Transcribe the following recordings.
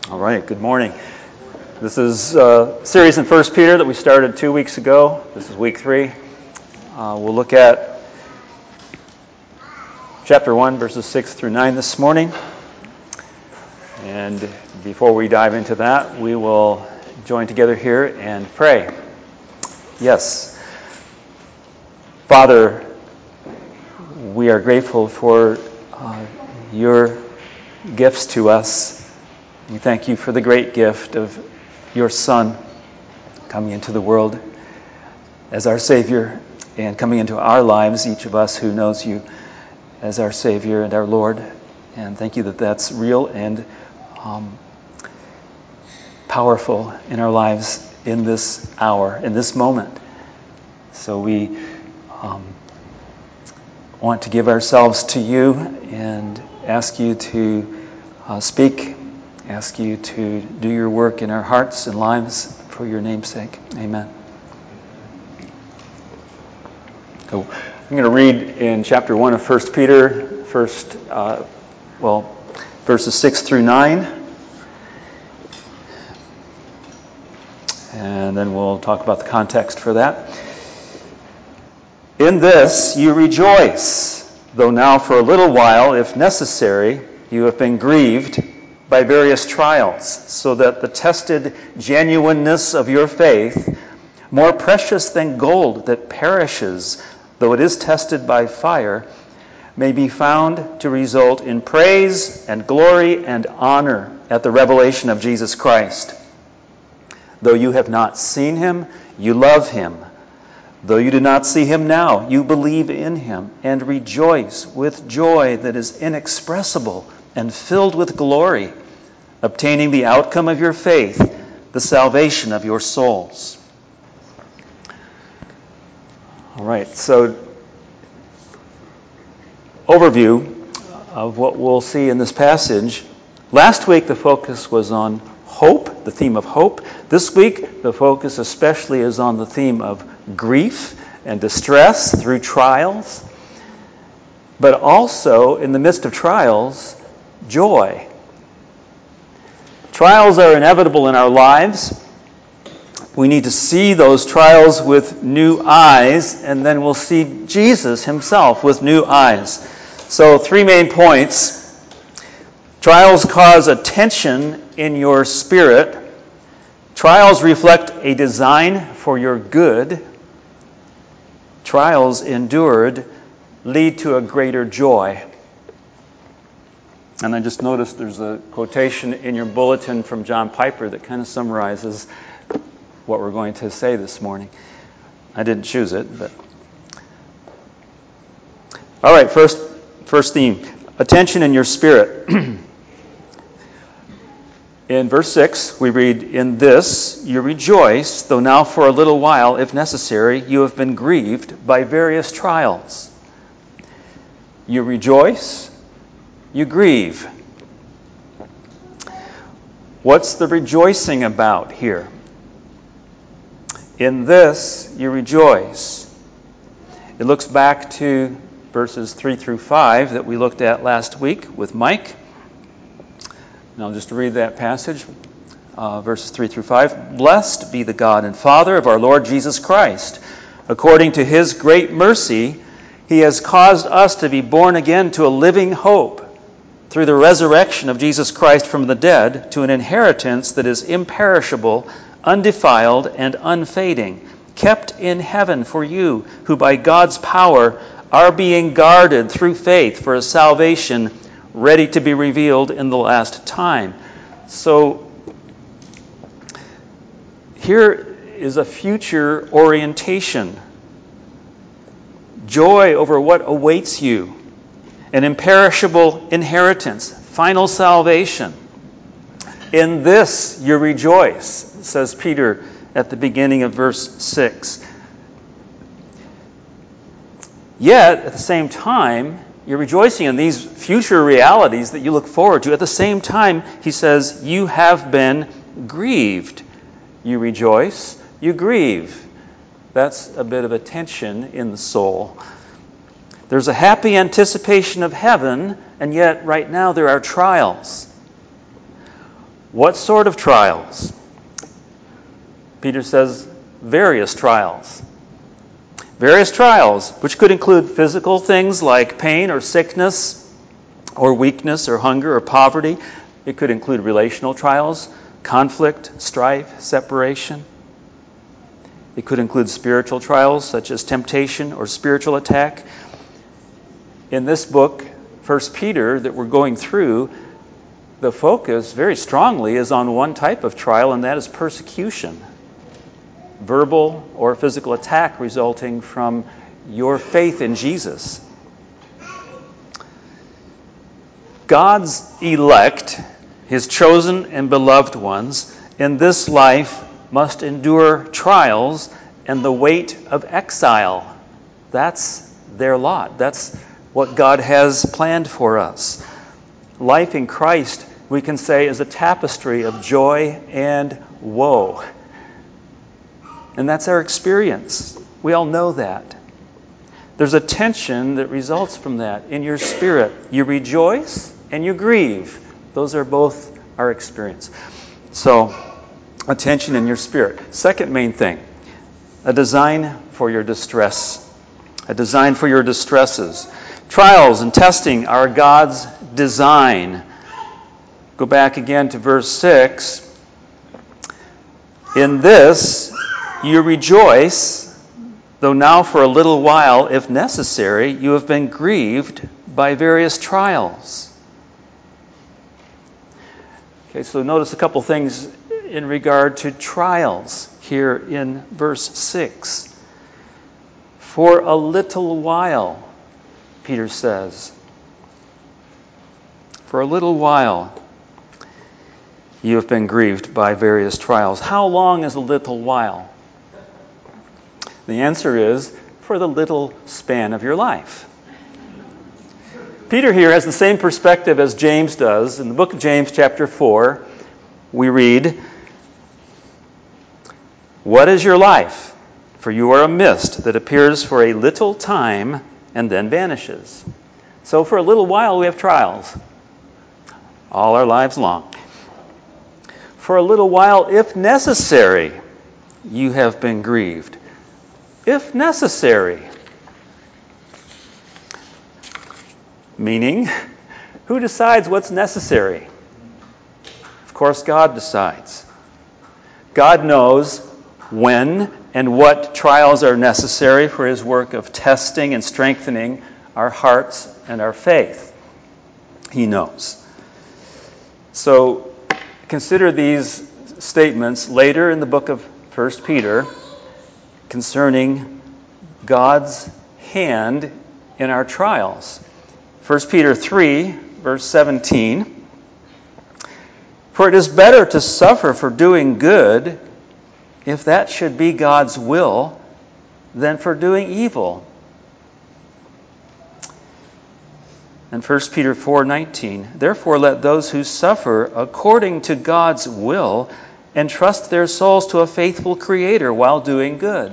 All right, good morning. This is a series in 1 Peter that we started 2 weeks ago. This is week 3. We'll look at chapter 1, verses 6 through 9 this morning. And before we dive into that, we will join together here and pray. Yes. Father, we are grateful for your gifts to us. We thank you for the great gift of your Son coming into the world as our Savior and coming into our lives, each of us who knows you as our Savior and our Lord. And thank you that that's real and powerful in our lives in this hour, in this moment. So we want to give ourselves to you and ask you to speak. Ask you to do your work in our hearts and lives for your name's sake. Amen. So I'm going to read in chapter 1 of 1 Peter, verses 6 through 9. And then we'll talk about the context for that. In this you rejoice, though now for a little while, if necessary, you have been grieved by various trials, so that the tested genuineness of your faith, more precious than gold that perishes, though it is tested by fire, may be found to result in praise and glory and honor at the revelation of Jesus Christ. Though you have not seen him, you love him. Though you do not see him now, you believe in him and rejoice with joy that is inexpressible and filled with glory, obtaining the outcome of your faith, the salvation of your souls. All right, so overview of what we'll see in this passage. Last week the focus was on hope, the theme of hope. This week the focus especially is on the theme of grief and distress through trials, but also in the midst of trials, joy. Trials are inevitable in our lives. We need to see those trials with new eyes, and then we'll see Jesus himself with new eyes. So 3 main points. Trials cause a tension in your spirit. Trials reflect a design for your good. Trials endured lead to a greater joy. And I just noticed there's a quotation in your bulletin from John Piper that kind of summarizes what we're going to say this morning. I didn't choose it, but... All right, first theme, attention in your spirit. In verse 6, we read, "In this you rejoice, though now for a little while, if necessary, you have been grieved by various trials." You rejoice, you grieve. What's the rejoicing about here? In this you rejoice. It looks back to verses 3 through 5 that we looked at last week with Mike. And I'll just read that passage, verses 3 through 5. "Blessed be the God and Father of our Lord Jesus Christ. According to his great mercy, he has caused us to be born again to a living hope through the resurrection of Jesus Christ from the dead, to an inheritance that is imperishable, undefiled, and unfading, kept in heaven for you, who by God's power are being guarded through faith for a salvation ready to be revealed in the last time." So here is a future orientation. Joy over what awaits you. An imperishable inheritance. Final salvation. In this you rejoice, says Peter at the beginning of verse 6. Yet, at the same time, you're rejoicing in these future realities that you look forward to. At the same time, he says, you have been grieved. You rejoice, you grieve. That's a bit of a tension in the soul. There's a happy anticipation of heaven, and yet right now there are trials. What sort of trials? Peter says various trials. Various trials, which could include physical things like pain or sickness or weakness or hunger or poverty. It could include relational trials, conflict, strife, separation. It could include spiritual trials such as temptation or spiritual attack. In this book, 1 Peter, that we're going through, the focus very strongly is on one type of trial, and that is persecution. Verbal or physical attack resulting from your faith in Jesus. God's elect, his chosen and beloved ones, in this life must endure trials and the weight of exile. That's their lot. That's what God has planned for us. Life in Christ, we can say, is a tapestry of joy and woe. And that's our experience. We all know that. There's a tension that results from that in your spirit. You rejoice and you grieve. Those are both our experience. So, a tension in your spirit. Second main thing, a design for your distress. A design for your distresses. Trials and testing are God's design. Go back again to verse 6. In this you rejoice, though now for a little while, if necessary, you have been grieved by various trials. Okay, so notice a couple things in regard to trials here in verse 6. For a little while, Peter says. For a little while, you have been grieved by various trials. How long is a little while? The answer is for the little span of your life. Peter here has the same perspective as James does. In the book of James, chapter 4, we read, "What is your life? For you are a mist that appears for a little time and then vanishes." So for a little while we have trials, all our lives long. For a little while, if necessary, you have been grieved. If necessary. Meaning, who decides what's necessary? Of course, God decides. God knows when and what trials are necessary for his work of testing and strengthening our hearts and our faith. He knows. So, consider these statements later in the book of 1 Peter concerning God's hand in our trials. 1 Peter 3, verse 17. For it is better to suffer for doing good, if that should be God's will, than for doing evil. And 1 Peter 4:19. Therefore let those who suffer according to God's will entrust their souls to a faithful Creator while doing good.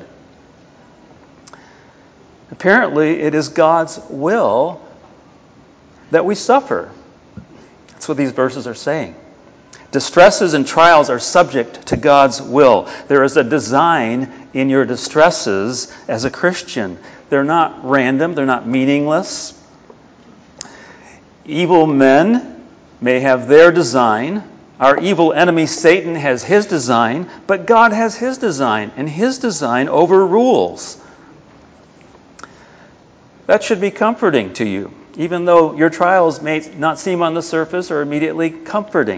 Apparently, it is God's will that we suffer. That's what these verses are saying. Distresses and trials are subject to God's will. There is a design in your distresses as a Christian. They're not random, they're not meaningless. Evil men may have their design. Our evil enemy Satan has his design, but God has his design, and his design overrules. That should be comforting to you, even though your trials may not seem on the surface or immediately comforting.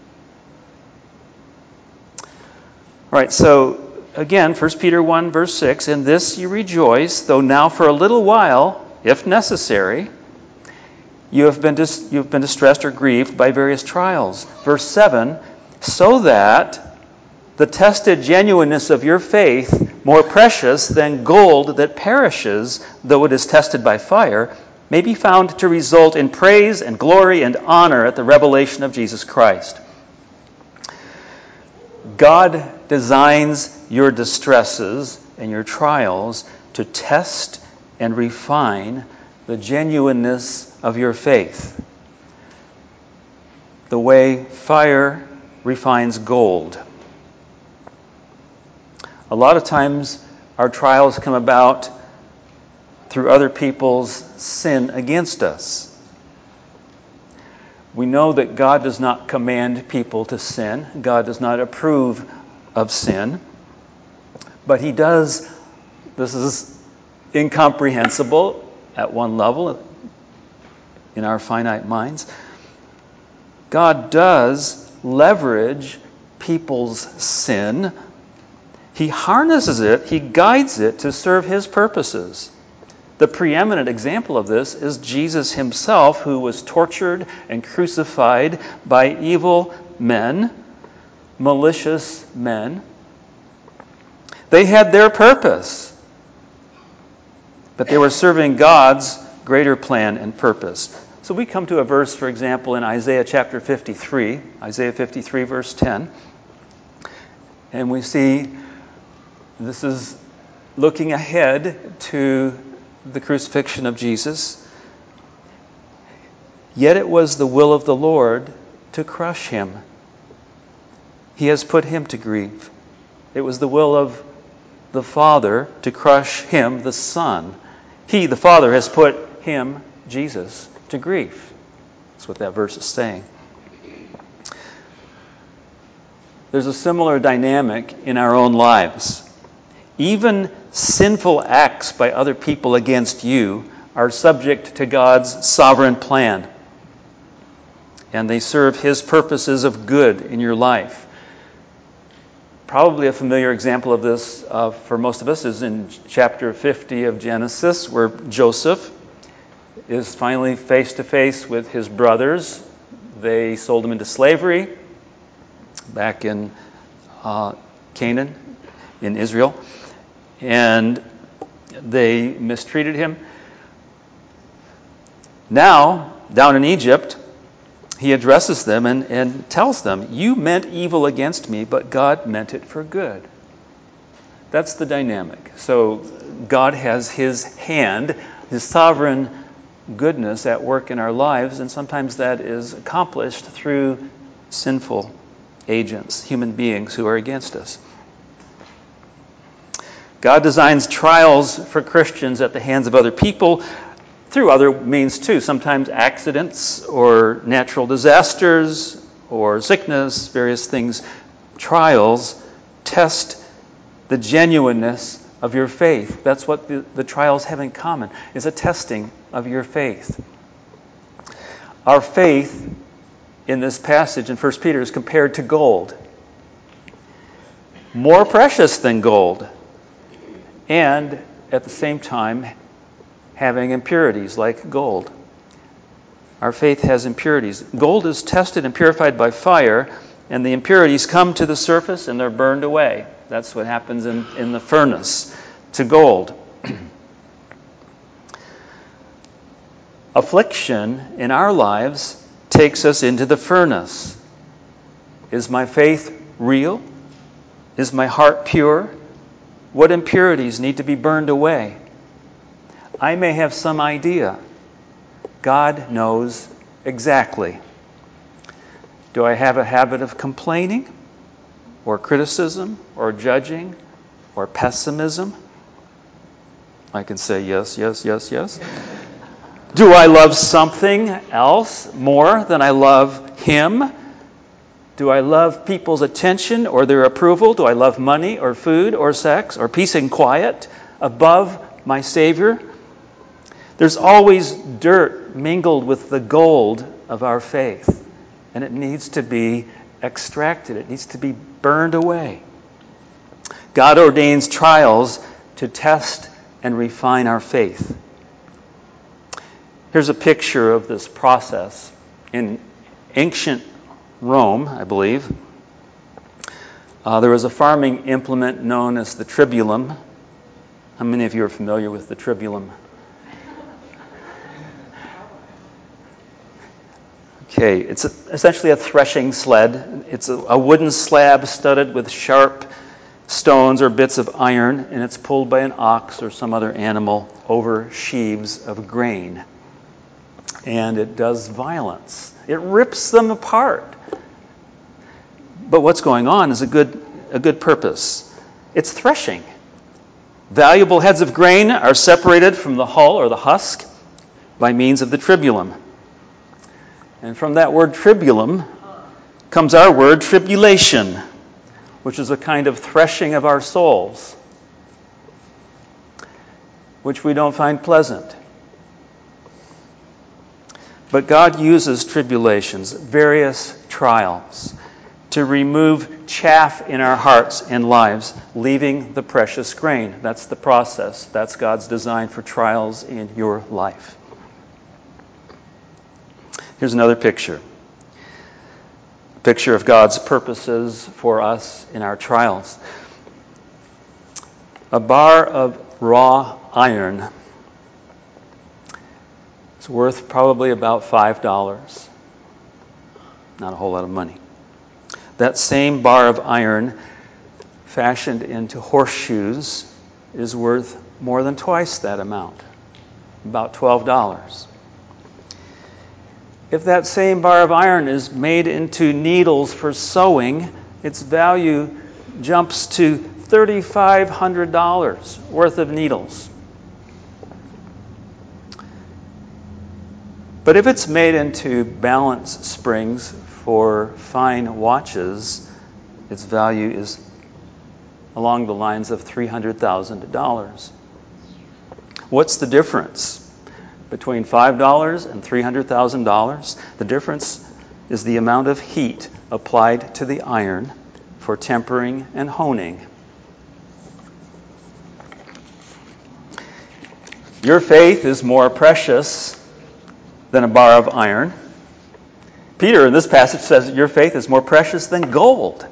All right, so again, 1 Peter 1, verse 6, in this you rejoice, though now for a little while, if necessary, you have been distressed or grieved by various trials. Verse 7, so that the tested genuineness of your faith, more precious than gold that perishes, though it is tested by fire, may be found to result in praise and glory and honor at the revelation of Jesus Christ. God designs your distresses and your trials to test and refine the genuineness of your faith. The way fire refines gold. A lot of times our trials come about through other people's sin against us. We know that God does not command people to sin. God does not approve of sin. But He does, this is incomprehensible at one level in our finite minds. God does leverage people's sin. He harnesses it, He guides it to serve His purposes. The preeminent example of this is Jesus Himself, who was tortured and crucified by evil men, malicious men. They had their purpose, but they were serving God's greater plan and purpose. So we come to a verse, for example, in Isaiah chapter 53, Isaiah 53, verse 10, and we see this is looking ahead to the crucifixion of Jesus. Yet it was the will of the Lord to crush Him. He has put Him to grief. It was the will of the Father to crush Him, the Son. He, the Father, has put Him, Jesus, to grief. That's what that verse is saying. There's a similar dynamic in our own lives. Even sinful acts by other people against you are subject to God's sovereign plan, and they serve His purposes of good in your life. Probably a familiar example of this for most of us is in chapter 50 of Genesis, where Joseph is finally face to face with his brothers. They sold him into slavery back in Canaan, in Israel. And they mistreated him. Now, down in Egypt, he addresses them and tells them, "You meant evil against me, but God meant it for good." That's the dynamic. So God has His hand, His sovereign goodness at work in our lives, and sometimes that is accomplished through sinful agents, human beings who are against us. God designs trials for Christians at the hands of other people through other means too. Sometimes accidents or natural disasters or sickness, various things. Trials test the genuineness of your faith. That's what the trials have in common, is a testing of your faith. Our faith in this passage in 1 Peter is compared to gold. More precious than gold. And at the same time, having impurities like gold. Our faith has impurities. Gold is tested and purified by fire, and the impurities come to the surface and they're burned away. That's what happens in the furnace to gold. Affliction in our lives takes us into the furnace. Is my faith real? Is my heart pure? What impurities need to be burned away? I may have some idea. God knows exactly. Do I have a habit of complaining, or criticism, or judging, or pessimism? I can say yes, yes, yes, yes. Do I love something else more than I love Him? Do I love people's attention or their approval? Do I love money or food or sex or peace and quiet above my Savior? There's always dirt mingled with the gold of our faith, and it needs to be extracted. It needs to be burned away. God ordains trials to test and refine our faith. Here's a picture of this process. In ancient Rome, I believe, there was a farming implement known as the tribulum. How many of you are familiar with the tribulum? Okay, it's essentially a threshing sled. It's a wooden slab studded with sharp stones or bits of iron, and it's pulled by an ox or some other animal over sheaves of grain. And it does violence. It rips them apart. But what's going on is a good purpose. It's threshing. Valuable heads of grain are separated from the hull or the husk by means of the tribulum. And from that word tribulum comes our word tribulation, which is a kind of threshing of our souls, which we don't find pleasant. But God uses tribulations, various trials, to remove chaff in our hearts and lives, leaving the precious grain. That's the process. That's God's design for trials in your life. Here's another picture. A picture of God's purposes for us in our trials. A bar of raw iron is worth probably about $5. Not a whole lot of money. That same bar of iron fashioned into horseshoes is worth more than twice that amount, about $12. If that same bar of iron is made into needles for sewing, its value jumps to $3,500 worth of needles. But if it's made into balance springs for fine watches, its value is along the lines of $300,000. What's the difference between $5 and $300,000? The difference is the amount of heat applied to the iron for tempering and honing. Your faith is more precious than a bar of iron. Peter in this passage says that your faith is more precious than gold.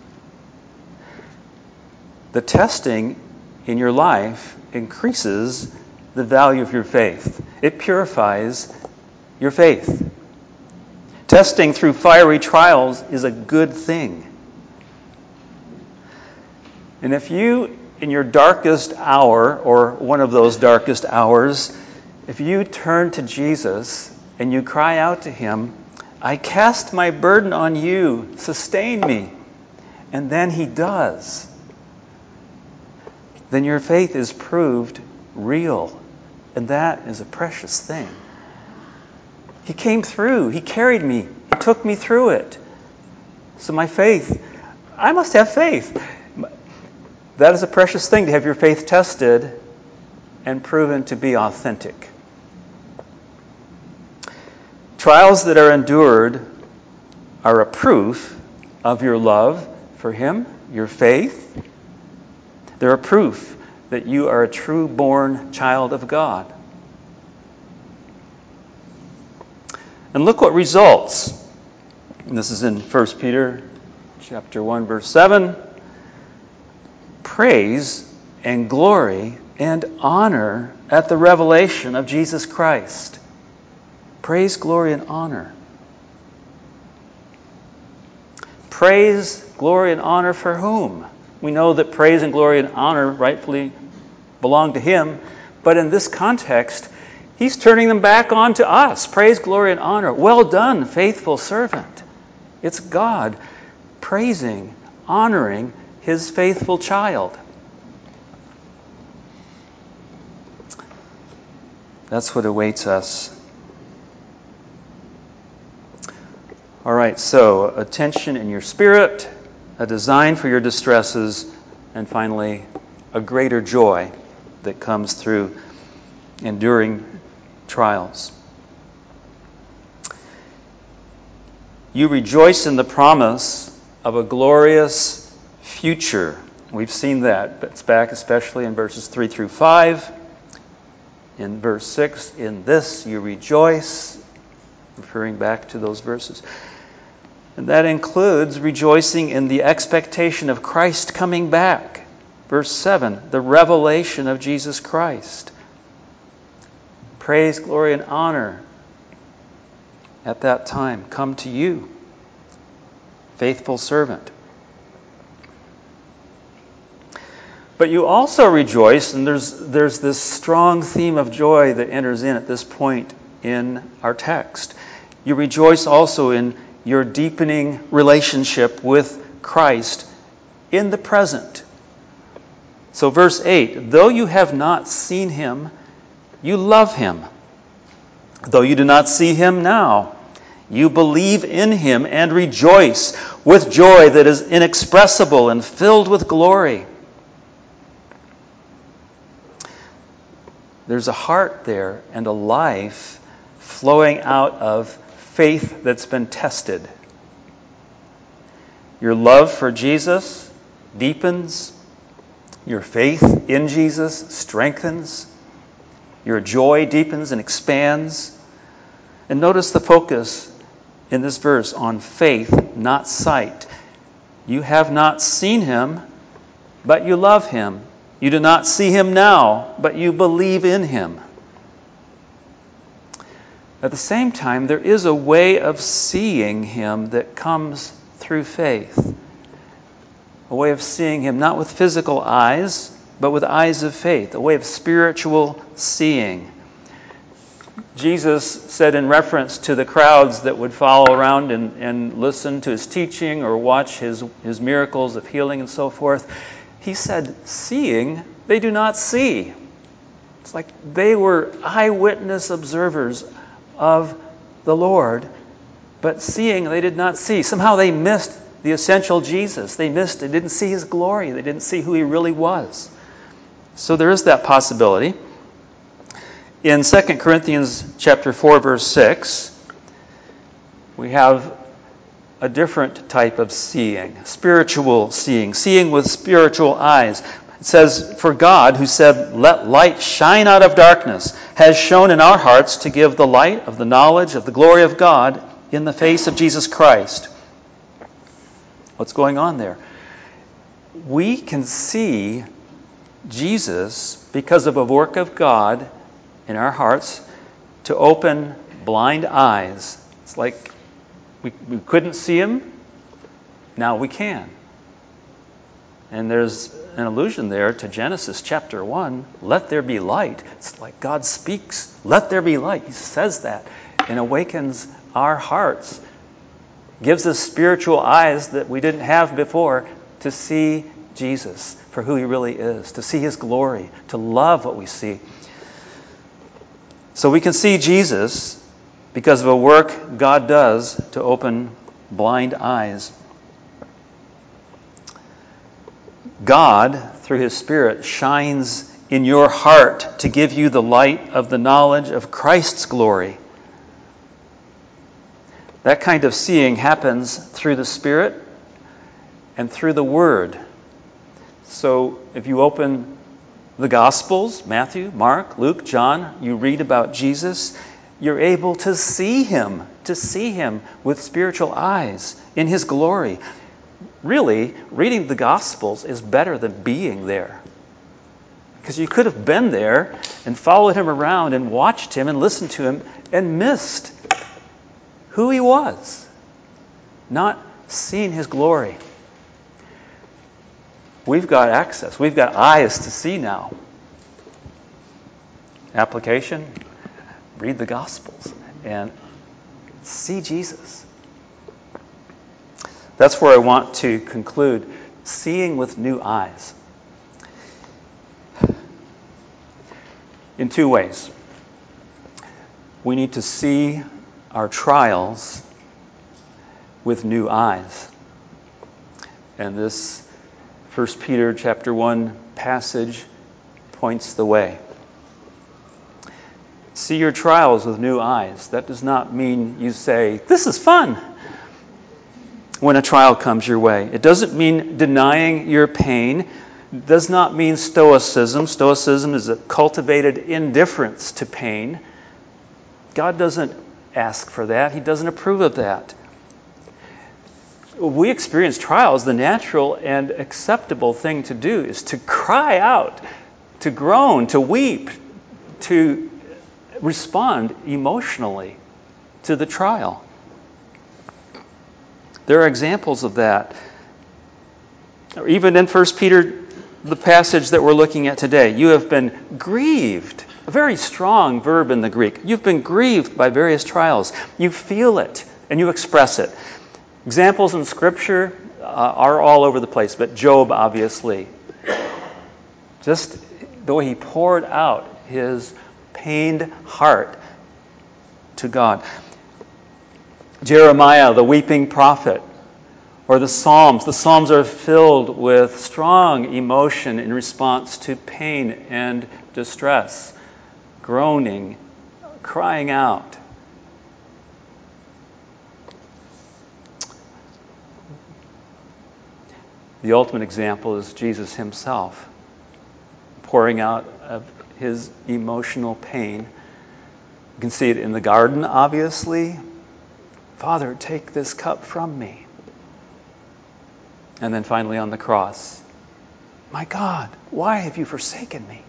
The testing in your life increases the value of your faith. It purifies your faith. Testing through fiery trials is a good thing. And if you, in your darkest hour, or one of those darkest hours, if you turn to Jesus and you cry out to Him, I cast my burden on you, sustain me, and then He does, then your faith is proved real. And that is a precious thing. He came through. He carried me. He took me through it. So my faith, I must have faith. That is a precious thing, to have your faith tested and proven to be authentic. Trials that are endured are a proof of your love for Him, your faith. They're a proof that you are a true-born child of God. And look what results. And this is in 1 Peter chapter 1, verse 7. Praise and glory and honor at the revelation of Jesus Christ. Praise, glory, and honor. Praise, glory, and honor for whom? We know that praise and glory and honor rightfully belong to Him, but in this context, He's turning them back on to us. Praise, glory, and honor. Well done, faithful servant. It's God praising, honoring His faithful child. That's what awaits us. All right, so a tension in your spirit, a design for your distresses, and finally, a greater joy that comes through enduring trials. You rejoice in the promise of a glorious future. We've seen that. It's back especially in verses 3 through 5. In verse 6, in this you rejoice, referring back to those verses. And that includes rejoicing in the expectation of Christ coming back. Verse 7, the revelation of Jesus Christ. Praise, glory, and honor at that time come to you, faithful servant. But you also rejoice, and there's this strong theme of joy that enters in at this point in our text. You rejoice also in your deepening relationship with Christ in the present. So verse 8, though you have not seen him, you love him. Though you do not see him now, you believe in him and rejoice with joy that is inexpressible and filled with glory. There's a heart there and a life flowing out of faith that's been tested. Your love for Jesus deepens. Your faith in Jesus strengthens. Your joy deepens and expands. And notice the focus in this verse on faith, not sight. You have not seen him, but you love him. You do not see him now, but you believe in him. At the same time, there is a way of seeing him that comes through faith. A way of seeing him not with physical eyes, but with eyes of faith. A way of spiritual seeing. Jesus said in reference to the crowds that would follow around and listen to his teaching or watch his miracles of healing and so forth, he said, seeing, they do not see. It's like they were eyewitness observers of the Lord, but seeing, they did not see. Somehow they missed the essential Jesus. They didn't see his glory. They didn't see who he really was. So there is that possibility. In 2 Corinthians chapter 4, verse 6, we have a different type of seeing, spiritual seeing, seeing with spiritual eyes. It says, for God, who said, let light shine out of darkness, has shone in our hearts to give the light of the knowledge of the glory of God in the face of Jesus Christ. What's going on there? We can see Jesus because of a work of God in our hearts to open blind eyes. It's like we couldn't see him, now we can. And there's an allusion there to Genesis chapter 1, let there be light. It's like God speaks, let there be light. He says that and awakens our hearts, gives us spiritual eyes that we didn't have before to see Jesus for who he really is, to see his glory, to love what we see. So we can see Jesus because of a work God does to open blind eyes. God, through his Spirit, shines in your heart to give you the light of the knowledge of Christ's glory. That kind of seeing happens through the Spirit and through the Word. So if you open the Gospels, Matthew, Mark, Luke, John, you read about Jesus, you're able to see him with spiritual eyes in his glory. Really, reading the Gospels is better than being there. Because you could have been there and followed him around and watched him and listened to him and missed who he was, not seen his glory. We've got access. We've got eyes to see now. Application, read the Gospels and see Jesus. That's where I want to conclude, seeing with new eyes. In two ways. We need to see our trials with new eyes. And this 1 Peter chapter 1 passage points the way. See your trials with new eyes. That does not mean you say, this is fun, when a trial comes your way. It doesn't mean denying your pain. It does not mean stoicism. Stoicism is a cultivated indifference to pain. God doesn't ask for that. He doesn't approve of that. We experience trials. The natural and acceptable thing to do is to cry out, to groan, to weep, to respond emotionally to the trial. There are examples of that. Even in 1 Peter, the passage that we're looking at today, you have been grieved. A very strong verb in the Greek. You've been grieved by various trials. You feel it and you express it. Examples in Scripture are all over the place, but Job, obviously. Just the way he poured out his pained heart to God. Jeremiah, the weeping prophet, or the Psalms. The Psalms are filled with strong emotion in response to pain and distress, groaning, crying out. The ultimate example is Jesus himself, pouring out of his emotional pain. You can see it in the garden, obviously. Father, take this cup from me. And then finally on the cross, my God, why have you forsaken me?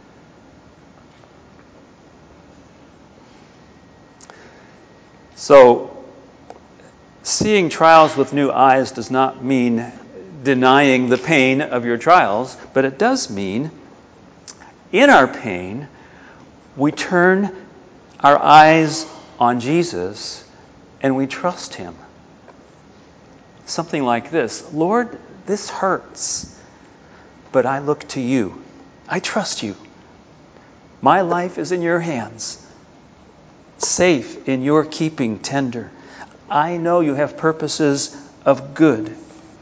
So, seeing trials with new eyes does not mean denying the pain of your trials, but it does mean in our pain, we turn our eyes on Jesus and we trust him. Something like this: Lord, this hurts, but I look to you. I trust you. My life is in your hands, safe in your keeping tender. I know you have purposes of good.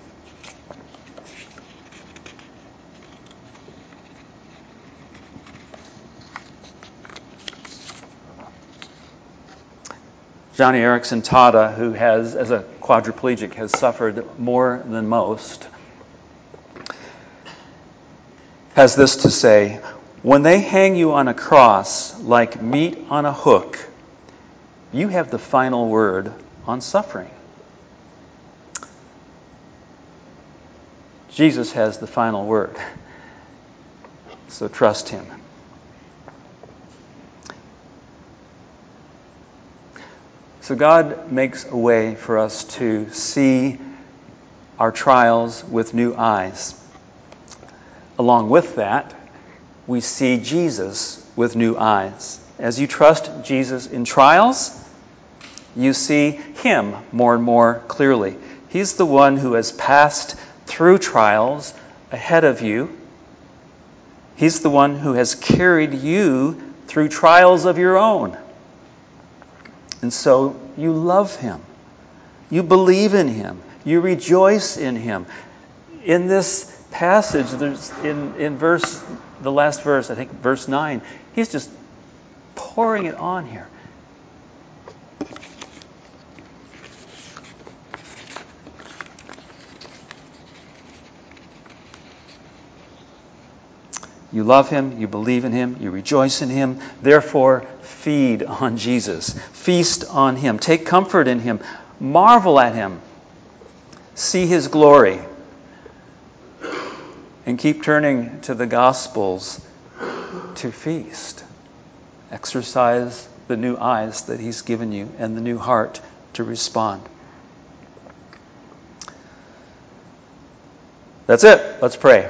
Johnny Erickson Tada, who has, as a quadriplegic, has suffered more than most, has this to say: when they hang you on a cross like meat on a hook, you have the final word on suffering. Jesus has the final word, so trust him. So God makes a way for us to see our trials with new eyes. Along with that, we see Jesus with new eyes. As you trust Jesus in trials, you see him more and more clearly. He's the one who has passed through trials ahead of you. He's the one who has carried you through trials of your own. And so you love him. You believe in him. You rejoice in him. In this passage, there's in the last verse, I think verse 9, he's just pouring it on here. You love him, you believe in him, you rejoice in him. Therefore, feed on Jesus. Feast on him. Take comfort in him. Marvel at him. See his glory. And keep turning to the Gospels to feast. Exercise the new eyes that he's given you and the new heart to respond. That's it. Let's pray.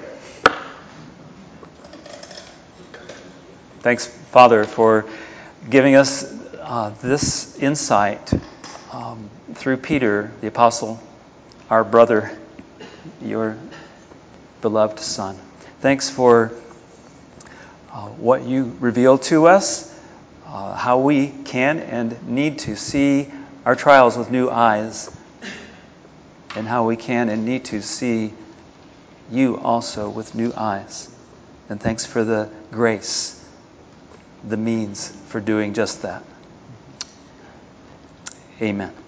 Thanks, Father, for giving us this insight through Peter, the apostle, our brother, your beloved son. Thanks for what you revealed to us, how we can and need to see our trials with new eyes, and how we can and need to see you also with new eyes. And thanks for the grace, the means for doing just that. Amen.